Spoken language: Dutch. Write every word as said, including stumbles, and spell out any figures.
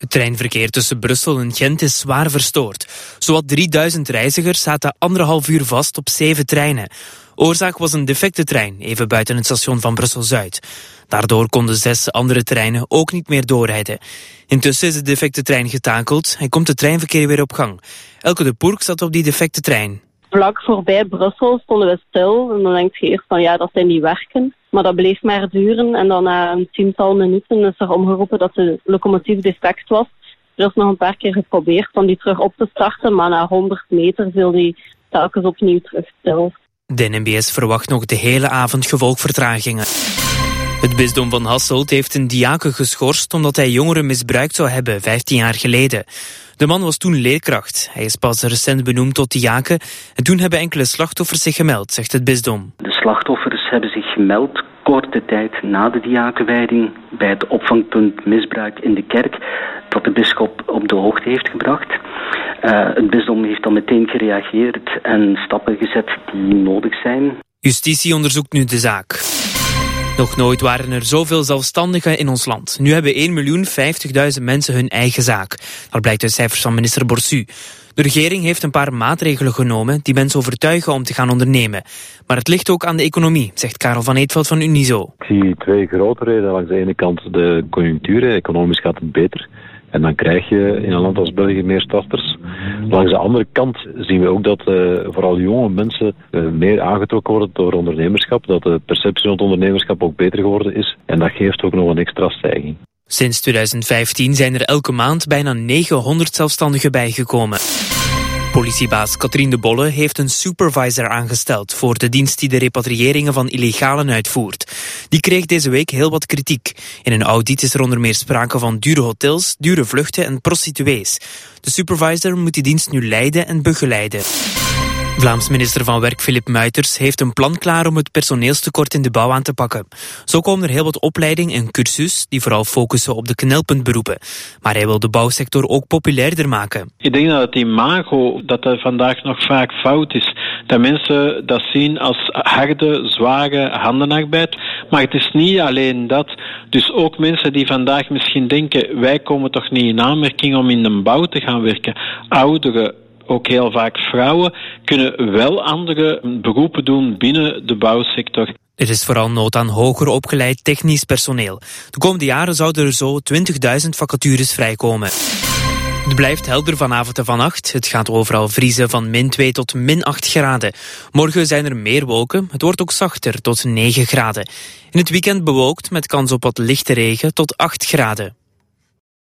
Het treinverkeer tussen Brussel en Gent is zwaar verstoord. Zowat drieduizend reizigers zaten anderhalf uur vast op zeven treinen. Oorzaak was een defecte trein, even buiten het station van Brussel-Zuid. Daardoor konden zes andere treinen ook niet meer doorrijden. Intussen is de defecte trein getakeld en komt het treinverkeer weer op gang. Elke de Poerk zat op die defecte trein. Vlak voorbij Brussel stonden we stil en dan denk je eerst van ja, dat zijn die werken. Maar dat bleef maar duren en dan na een tiental minuten is er omgeroepen dat de locomotief defect was. Er is nog een paar keer geprobeerd om die terug op te starten, maar na honderd meter viel die telkens opnieuw terug stil. De N M B S verwacht nog de hele avond gevolgvertragingen. Het bisdom van Hasselt heeft een diaken geschorst omdat hij jongeren misbruikt zou hebben, vijftien jaar geleden. De man was toen leerkracht. Hij is pas recent benoemd tot diaken en toen hebben enkele slachtoffers zich gemeld, zegt het bisdom. De slachtoffers hebben zich gemeld korte tijd na de diakenwijding bij het opvangpunt misbruik in de kerk dat de bisschop op de hoogte heeft gebracht. Uh, het bisdom heeft dan meteen gereageerd en stappen gezet die nodig zijn. Justitie onderzoekt nu de zaak. Nog nooit waren er zoveel zelfstandigen in ons land. Nu hebben één miljoen vijftigduizend mensen hun eigen zaak. Dat blijkt uit cijfers van minister Borsu. De regering heeft een paar maatregelen genomen die mensen overtuigen om te gaan ondernemen. Maar het ligt ook aan de economie, zegt Karel van Eetveld van Unizo. Ik zie twee grote redenen. Langs de ene kant de conjunctuur. Economisch gaat het beter. En dan krijg je in een land als België meer starters. Langs de andere kant zien we ook dat uh, vooral jonge mensen uh, meer aangetrokken worden door ondernemerschap. Dat de perceptie rond ondernemerschap ook beter geworden is. En dat geeft ook nog een extra stijging. Sinds twintig vijftien zijn er elke maand bijna negenhonderd zelfstandigen bijgekomen. Politiebaas Katrien de Bolle heeft een supervisor aangesteld voor de dienst die de repatriëringen van illegalen uitvoert. Die kreeg deze week heel wat kritiek. In een audit is er onder meer sprake van dure hotels, dure vluchten en prostituees. De supervisor moet die dienst nu leiden en begeleiden. Vlaams minister van Werk Filip Muiters heeft een plan klaar om het personeelstekort in de bouw aan te pakken. Zo komen er heel wat opleiding en cursus die vooral focussen op de knelpuntberoepen. Maar hij wil de bouwsector ook populairder maken. Ik denk dat het imago, dat er vandaag nog vaak fout is. Dat mensen dat zien als harde, zware handenarbeid. Maar het is niet alleen dat. Dus ook mensen die vandaag misschien denken, wij komen toch niet in aanmerking om in de bouw te gaan werken. Ouderen, ook heel vaak vrouwen, kunnen wel andere beroepen doen binnen de bouwsector. Er is vooral nood aan hoger opgeleid technisch personeel. De komende jaren zouden er zo twintigduizend vacatures vrijkomen. Het blijft helder vanavond en vannacht. Het gaat overal vriezen van min twee tot min acht graden. Morgen zijn er meer wolken. Het wordt ook zachter tot negen graden. In het weekend bewolkt met kans op wat lichte regen tot acht graden.